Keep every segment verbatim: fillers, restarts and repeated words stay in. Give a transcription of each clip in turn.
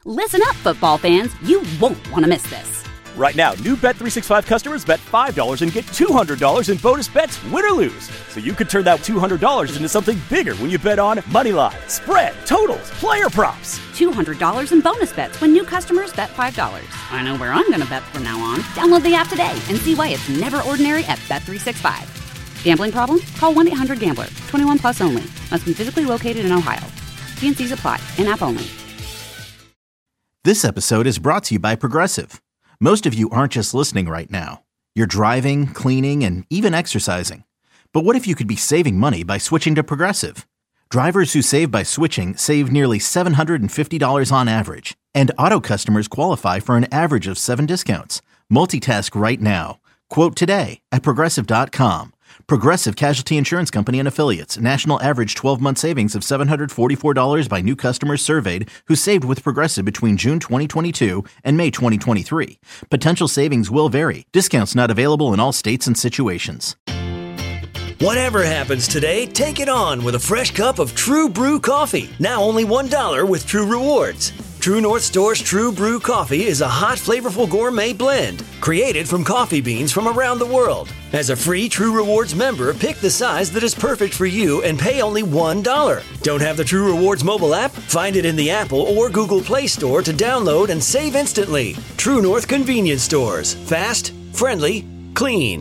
Listen up, football fans. You won't want to miss this. Right now, new Bet three sixty-five customers bet five dollars and get two hundred dollars in bonus bets, win or lose. So you could turn that two hundred dollars into something bigger when you bet on money line, spread, totals, player props. two hundred dollars in bonus bets when new customers bet five dollars. I know where I'm going to bet from now on. Download the app today and see why it's never ordinary at Bet three sixty-five. Gambling problem? Call one eight hundred gambler. twenty-one plus only. Must be physically located in Ohio. T and C's apply. In-app only. This episode is brought to you by Progressive. Most of you aren't just listening right now. You're driving, cleaning, and even exercising. But what if you could be saving money by switching to Progressive? Drivers who save by switching save nearly seven hundred fifty dollars on average. And auto customers qualify for an average of seven discounts. Multitask right now. Quote today at Progressive dot com. Progressive Casualty Insurance Company and Affiliates. National average twelve-month savings of seven hundred forty-four dollars by new customers surveyed who saved with Progressive between June twenty twenty-two and May twenty twenty-three. Potential savings will vary. Discounts not available in all states and situations. Whatever happens today, take it on with a fresh cup of True Brew coffee. Now only one dollar with True Rewards. True North Store's True Brew coffee is a hot, flavorful gourmet blend created from coffee beans from around the world. As a free True Rewards member, pick the size that is perfect for you and pay only one dollar. Don't have the True Rewards mobile app? Find it in the Apple or Google Play Store to download and save instantly. True North Convenience Stores. Fast, friendly, clean.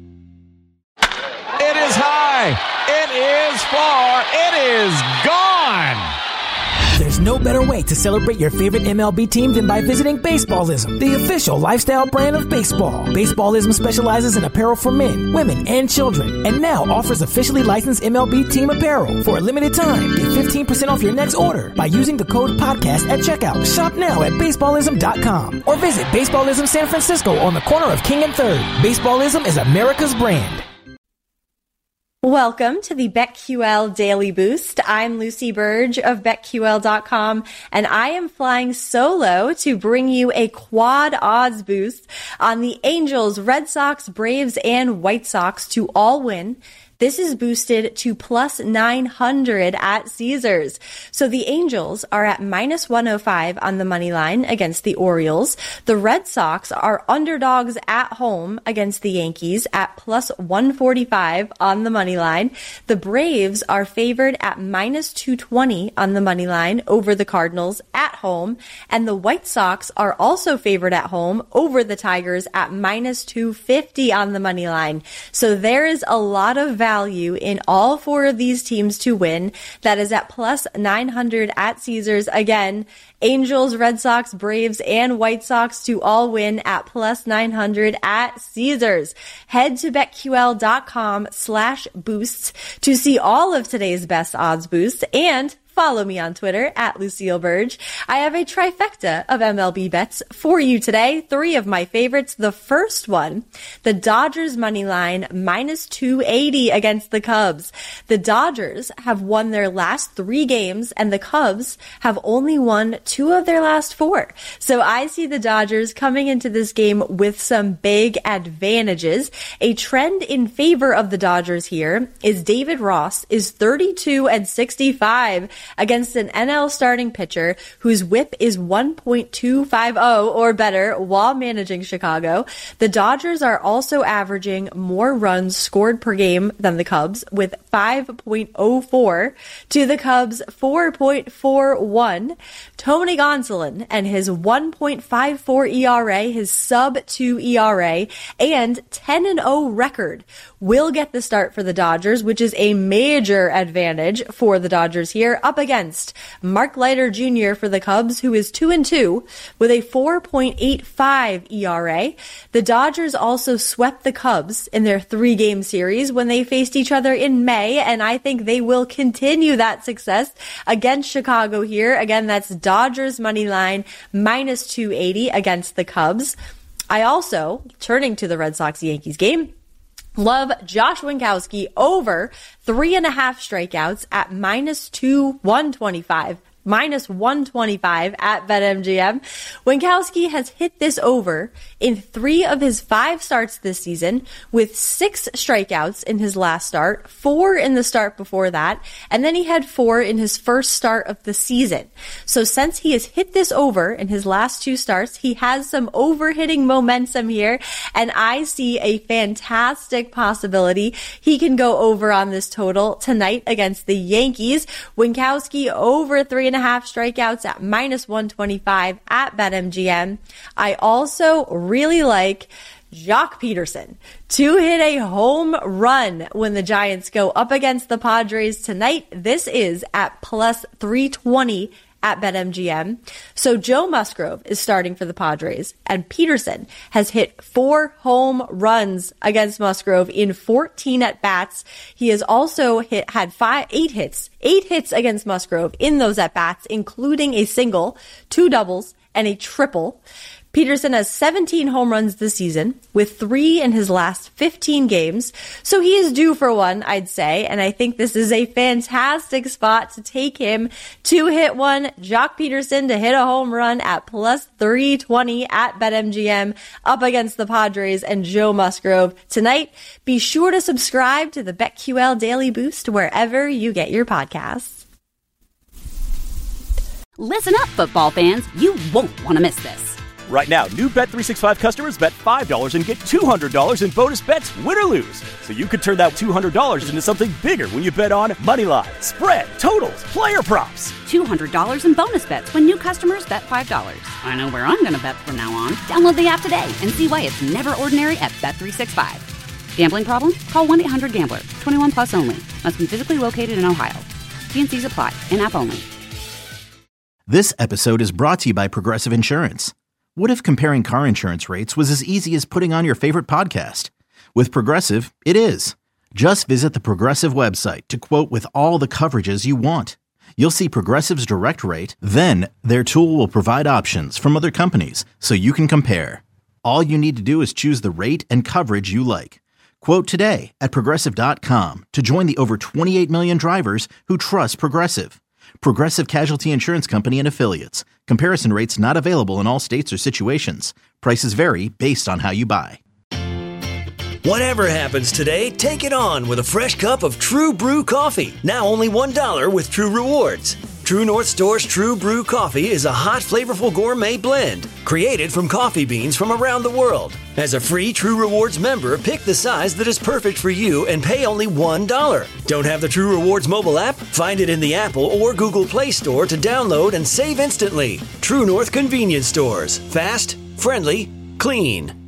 It is high. It is far. It is gone. There's no better way to celebrate your favorite M L B team than by visiting Baseballism, the official lifestyle brand of baseball. Baseballism specializes in apparel for men, women, and children, and now offers officially licensed M L B team apparel. For a limited time, get fifteen percent off your next order by using the code podcast at checkout. Shop now at baseballism dot com or visit Baseballism San Francisco on the corner of King and third. Baseballism is America's brand. Welcome to the BetQL Daily Boost. I'm Lucy Burge of Bet Q L dot com, and I am flying solo to bring you a quad odds boost on the Angels, Red Sox, Braves, and White Sox to all win. This is boosted to plus nine hundred at Caesars. So the Angels are at minus one oh five on the money line against the Orioles. The Red Sox are underdogs at home against the Yankees at plus one forty-five on the money line. The Braves are favored at minus two twenty on the money line over the Cardinals at home. And the White Sox are also favored at home over the Tigers at minus two fifty on the money line. So there is a lot of value in all four of these teams to win. That is at plus nine hundred at Caesars. Again, Angels, Red Sox, Braves, and White Sox to all win at plus nine hundred at Caesars. Head to BetQL dot com slash boosts to see all of today's best odds boosts and follow me on Twitter at Lucille Burge. I have a trifecta of M L B bets for you today. Three of my favorites. The first one, the Dodgers money line minus two eighty against the Cubs. The Dodgers have won their last three games and the Cubs have only won two of their last four. So I see the Dodgers coming into this game with some big advantages. A trend in favor of the Dodgers here is David Ross is thirty-two and sixty-five against an N L starting pitcher whose whip is one point two five oh or better while managing Chicago. The Dodgers are also averaging more runs scored per game than the Cubs with five point oh four to the Cubs four point four one. Tony Gonsolin and his one point five four E R A, his sub two E R A, and ten and oh record will get the start for the Dodgers, which is a major advantage for the Dodgers here, up against Mark Leiter Junior for the Cubs, who is two and two with a four point eight five E R A. The Dodgers also swept the Cubs in their three-game series when they faced each other in May, and I think they will continue that success against Chicago here. Again, that's Dodgers money line minus two eighty against the Cubs. I also, turning to the Red Sox-Yankees game, love Josh Winkowski over three and a half strikeouts at minus two one twenty-five. minus one twenty-five at BetMGM. Winkowski has hit this over in three of his five starts this season, with six strikeouts in his last start, four in the start before that, and then he had four in his first start of the season. So since he has hit this over in his last two starts, he has some over-hitting momentum here, and I see a fantastic possibility he can go over on this total tonight against the Yankees. Winkowski over three and a half strikeouts at minus one twenty-five at BetMGM. I also really like Joc Pederson to hit a home run when the Giants go up against the Padres tonight. This is at plus three twenty at BetMGM. So Joe Musgrove is starting for the Padres, and Pederson has hit four home runs against Musgrove in fourteen at-bats. He has also hit, had five, eight hits, eight hits against Musgrove in those at-bats, including a single, two doubles, and a triple. Pederson has seventeen home runs this season, with three in his last fifteen games. So he is due for one, I'd say, and I think this is a fantastic spot to take him to hit one. Joc Pederson to hit a home run at plus three twenty at BetMGM up against the Padres and Joe Musgrove tonight. Be sure to subscribe to the BetQL Daily Boost wherever you get your podcasts. Listen up, football fans. You won't want to miss this. Right now, new Bet three sixty-five customers bet five dollars and get two hundred dollars in bonus bets, win or lose. So you could turn that two hundred dollars into something bigger when you bet on Moneyline, spread, totals, player props. two hundred dollars in bonus bets when new customers bet five dollars. I know where I'm going to bet from now on. Download the app today and see why it's never ordinary at Bet three sixty-five. Gambling problem? Call one eight hundred gambler. twenty-one plus only. Must be physically located in Ohio. T and C's apply. In-app only. This episode is brought to you by Progressive Insurance. What if comparing car insurance rates was as easy as putting on your favorite podcast? With Progressive, it is. Just visit the Progressive website to quote with all the coverages you want. You'll see Progressive's direct rate, then their tool will provide options from other companies so you can compare. All you need to do is choose the rate and coverage you like. Quote today at Progressive dot com to join the over twenty-eight million drivers who trust Progressive. Progressive Casualty Insurance Company and Affiliates. Comparison rates not available in all states or situations. Prices vary based on how you buy. Whatever happens today, take it on with a fresh cup of True Brew coffee. Now only one dollar with True Rewards. True North Store's True Brew coffee is a hot, flavorful gourmet blend created from coffee beans from around the world. As a free True Rewards member, pick the size that is perfect for you and pay only one dollar. Don't have the True Rewards mobile app? Find it in the Apple or Google Play Store to download and save instantly. True North Convenience Stores. Fast, friendly, clean.